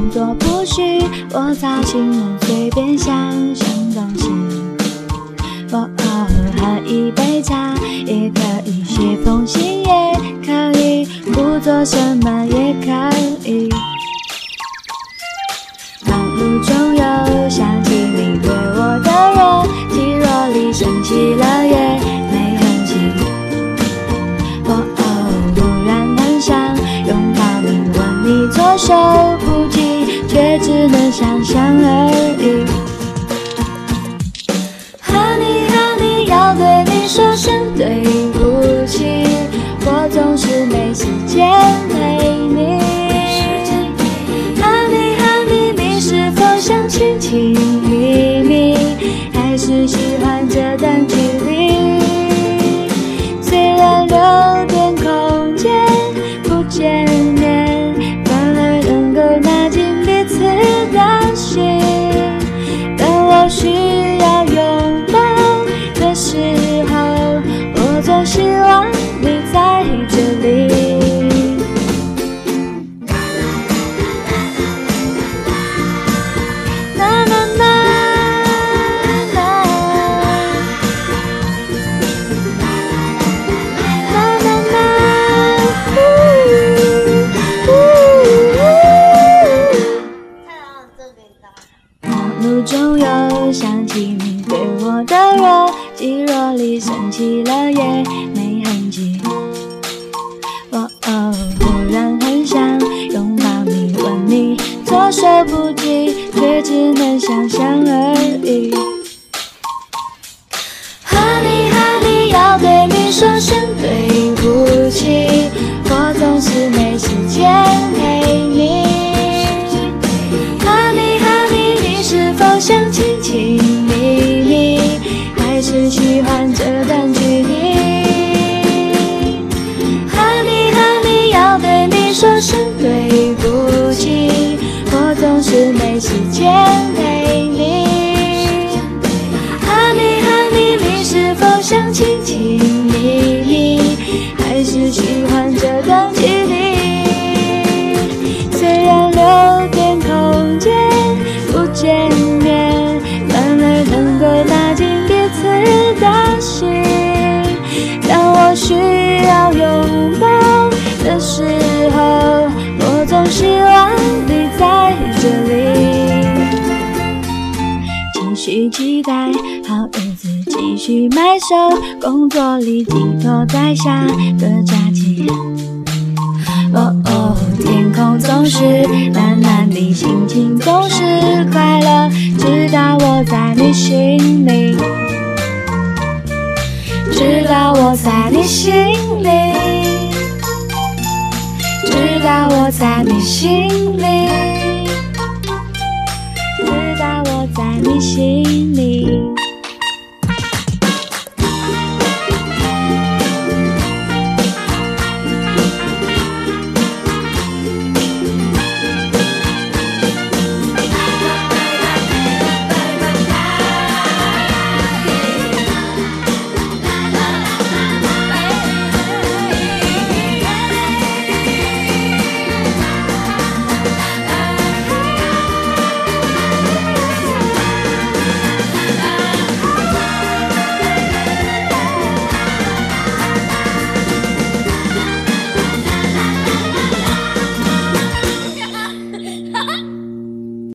工作不需我操心的随便想想东西。我偶尔喝一杯茶，也可以写封信，也可以不做什么，也可以。忙碌中又想起你对我的热，体弱里升起了也没痕迹。我偶尔忽然很想拥抱你，问你措手不及，却只能想象而已。Honey，要对你说声对不起，我总是没时间陪你。Honey，你是否想亲亲密密，还是喜欢这段距离？虽然留点空间不见面，反而能够拉近彼此的心。当我需要拥抱的时候，我总希望你在这里。路中又想起你对我的热，肌肉里升起了也没痕迹。我偶尔忽然很想拥抱你，问你措手不及，却只能想象而已。Honey，要对你说声对不起，我总是没时间陪你。想亲亲密密，还是喜欢这段距离？ Honey， 要对你说声对不起，我总是没时间陪你。Honey， 你是否想亲亲密密，还是喜欢这段距离？虽然留点空间不见面，反而能够拉近彼此的心。当我需要拥抱的时候，我总希望你在这里。继续期待好日子，继续埋首工作里，寄托在下个假期。天空总是蓝蓝的，心情总是快乐，直到我在你心里，直到我在你心里，直到我在你心里。